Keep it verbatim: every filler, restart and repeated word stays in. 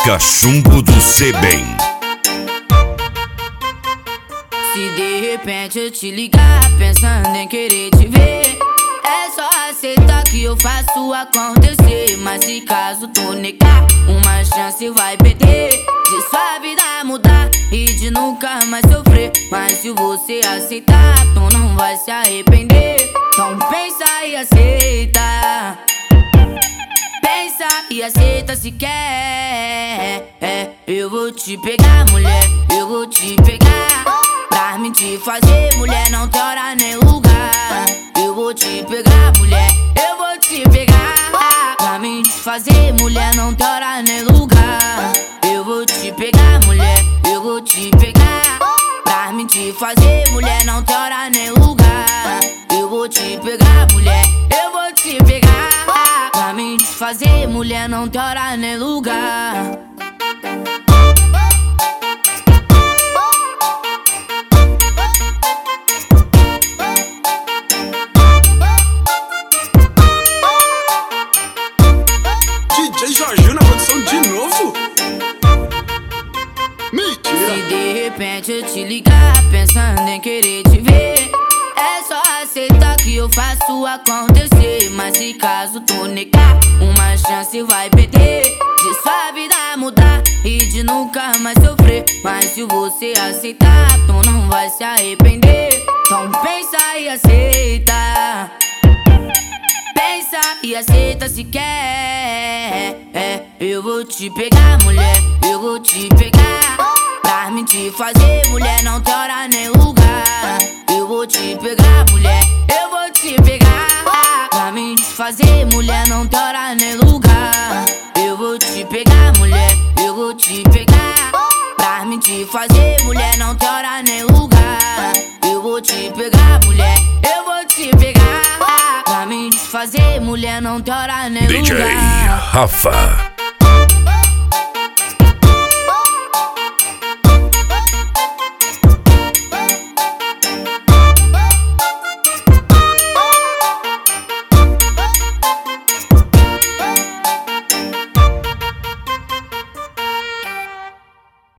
Cachumbo do Sebem. Se de repente eu te ligar pensando em querer te ver, é só aceitar que eu faço acontecer. Mas se caso tu negar, uma chance vai perder de sua vida mudar e de nunca mais sofrer. Mas se você aceitar, tu não vai se arrepender. Então pensa e aceita. Pensa e aceita se quer. É, eu vou te pegar, mulher, eu vou te pegar. Pra mim te fazer, mulher, não tem hora nem lugar. Eu vou te pegar, mulher, eu vou te pegar. Pra mim te fazer, mulher, não tem hora nem lugar. Eu vou te pegar, mulher, eu vou te pegar. Pra mim te fazer, mulher, não tem hora nem lugar. Eu vou te pegar, mulher, eu vou te pegar. Pra mim te fazer, mulher, não tem hora nem lugar. D J Jorginho na produção de novo? Mentira! Se de repente eu te ligar pensando em querer te ver, é só aceitar que eu faço acontecer. Mas se caso tu negar, uma chance vai perder de sua vida mudar e de nunca mais sofrer. Mas se você aceitar, tu não vai se arrepender. Então pensa e aceita. Pensa e aceita se quer. É, eu vou te pegar, mulher, eu vou te pegar. Pra mim te fazer, mulher, não tem hora nem lugar. Eu vou te pegar, mulher, eu vou te pegar. Pra mim te fazer, mulher, não tem hora nem lugar. Eu vou te pegar, mulher, eu vou te pegar. Pra mim te fazer, mulher, não tem hora nem lugar. Eu vou te pegar, mulher, eu vou te pegar. Pra mim te fazer, mulher, não tem hora nem lugar. D J Rafa.